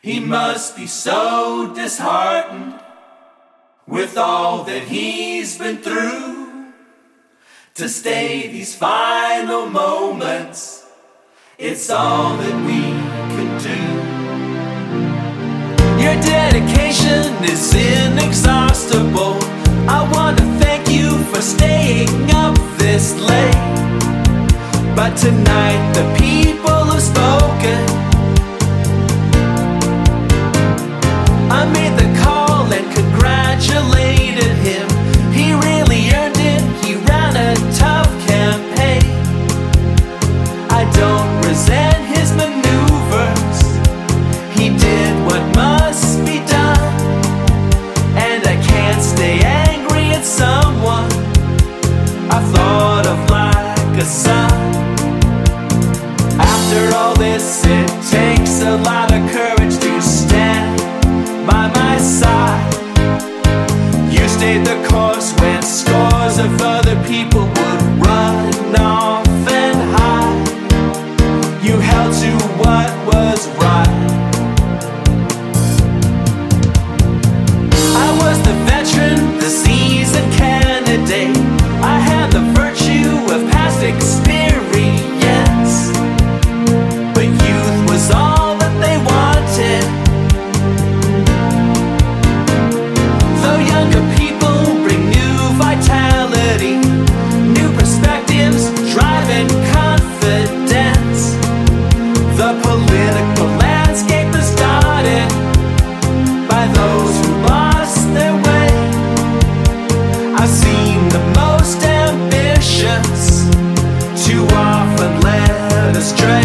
He must be so disheartened with all that he's been through. To stay these final moments, it's all that we can do. Your dedication is inexhaustible. I want to thank you for staying up this late. But tonight the people have spoken. I made the call and congratulated him. He really earned it, he ran a tough campaign. I don't resent his maneuvers. He did what must be done. And I can't stay angry at someone I thought of like a son. After all this, it takes a lot of courage to stand by my side. You stayed the course when scores of other people would run off and hide. You held to what was right. I was the veteran, the seasoned candidate. I had the virtue of past experience. But youth was all that they wanted. Though younger people bring new vitality, new perspectives, drive and confidence. The political landscape is dotted by those who lost their way. I've seen the most ambitious too often led astray.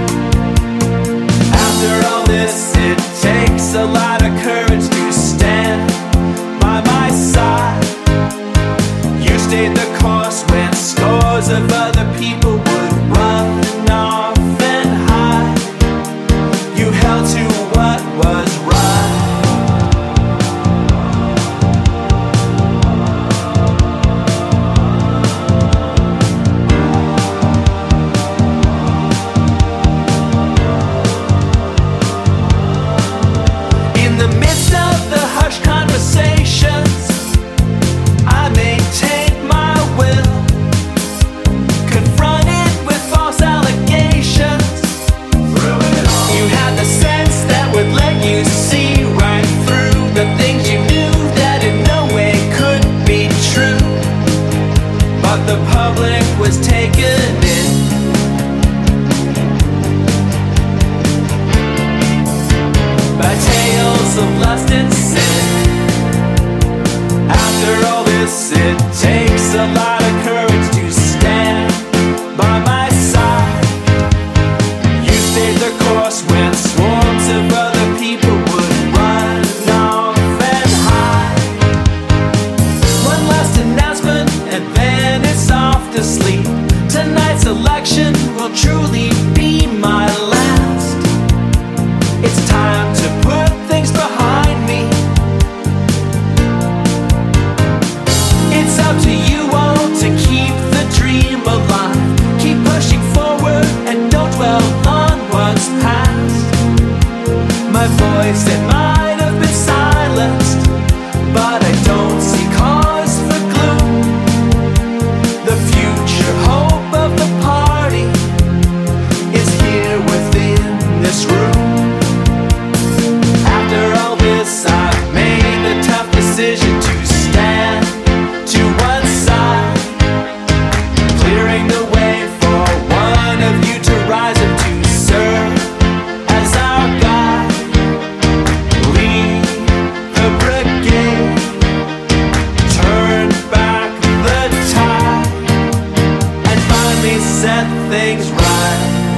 After all this, it takes a lot of courage to stand by my side. You stayed the course when scores of other people would run off and hide. You held to what was right. In the midst of the hushed conversations, I maintained my will. Confronted with false allegations, you had the sense that would let you see right through the things you knew that in no way could be true. But the public was taken in by tales of lust and sin. After all this, it takes a lot of courage to stand by my side. You stayed the course when swarms of other people would run off and hide. One last announcement and then it's off to sleep. Tonight's election will truly be my last. It's time to put things behind me. It's up to you all to keep the dream alive. Keep pushing forward and don't dwell on what's past. My voice, it might have been silenced, but I don't see cause for gloom. The future hope of the party is here within this room. After all this, I've made the tough decision to stand to one side, clearing the way for one of you to rise and to serve as our guide. Lead the brigade, turn back the tide, and finally set things right.